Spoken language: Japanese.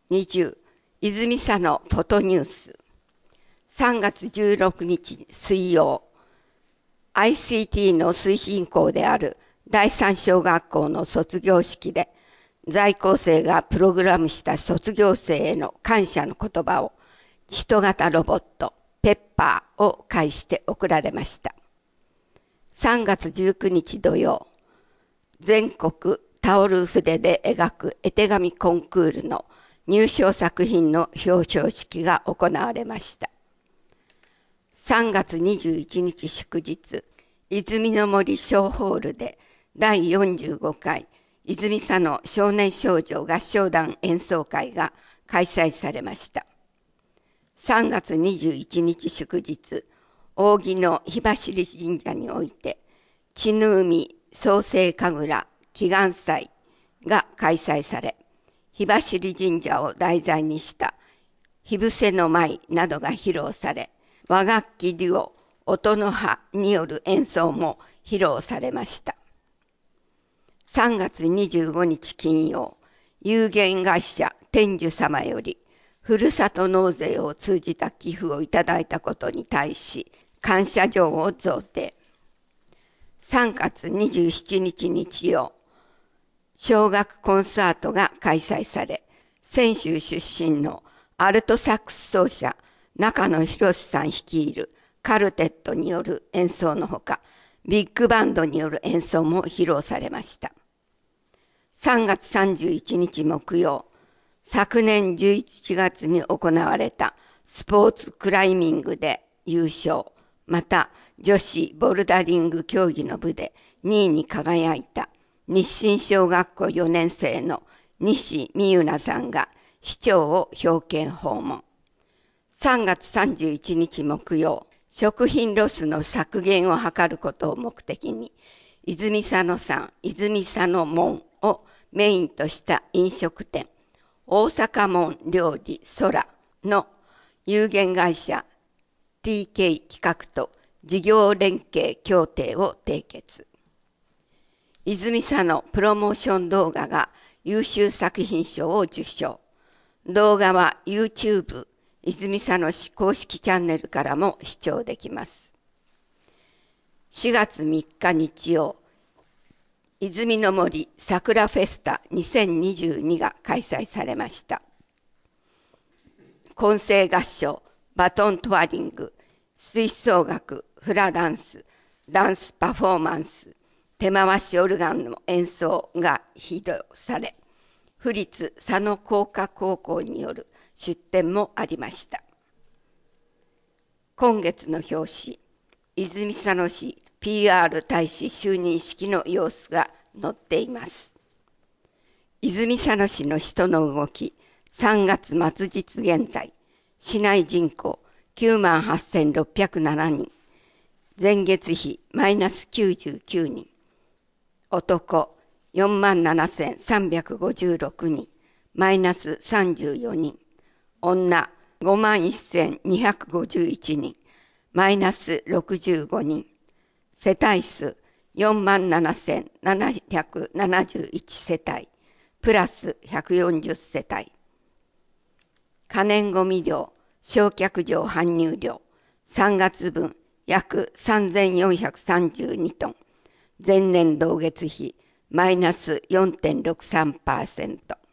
20、泉佐野フォトニュース。3月16日水曜、ICT の推進校である第三小学校の卒業式で、在校生がプログラムした卒業生への感謝の言葉を、人型ロボットペッパーを介して送られました。3月19日土曜、全国タオル筆で描く絵手紙コンクールの入賞作品の表彰式が行われました。3月21日祝日、泉の森小ホールで第45回泉佐野少年少女合唱団演奏会が開催されました。3月21日祝日、扇の火走り神社において、血の海創世神楽祈願祭が開催され、火走り神社を題材にした火伏せの舞などが披露され、和楽器デュオ音の葉による演奏も披露されました。3月25日金曜、有限会社天寿様よりふるさと納税を通じた寄付をいただいたことに対し感謝状を贈呈。3月27日日曜、小学コンサートが開催され、泉州出身のアルトサックス奏者中野博さん率いるカルテットによる演奏のほか、ビッグバンドによる演奏も披露されました。3月31日木曜、昨年11月に行われたスポーツクライミングで優勝、また女子ボルダリング競技の部で2位に輝いた日清小学校4年生の西美優奈さんが市長を表敬訪問。3月31日木曜、食品ロスの削減を図ることを目的に、泉佐野産泉佐野門をメインとした飲食店、大阪門料理空の有限会社 TK 企画と事業連携協定を締結。泉佐野プロモーション動画が優秀作品賞を受賞。動画は YouTube 泉佐野市公式チャンネルからも視聴できます。4月3日日曜、泉の森桜フェスタ2022が開催されました。混声合唱、バトントワリング、吹奏楽、フラダンス、ダンスパフォーマンス、手回しオルガンの演奏が披露され、府立佐野工科高校による出展もありました。今月の表紙、泉佐野市 PR 大使就任式の様子が載っています。泉佐野市の人の動き、3月末日現在、市内人口98,607人、前月比マイナス99人、男47,356人、マイナス34人、女51,251人、マイナス65人、世帯数47,771世帯、プラス140世帯。可燃ごみ量、焼却場搬入量、3月分約3,432トン、前年同月比マイナス 4.63%。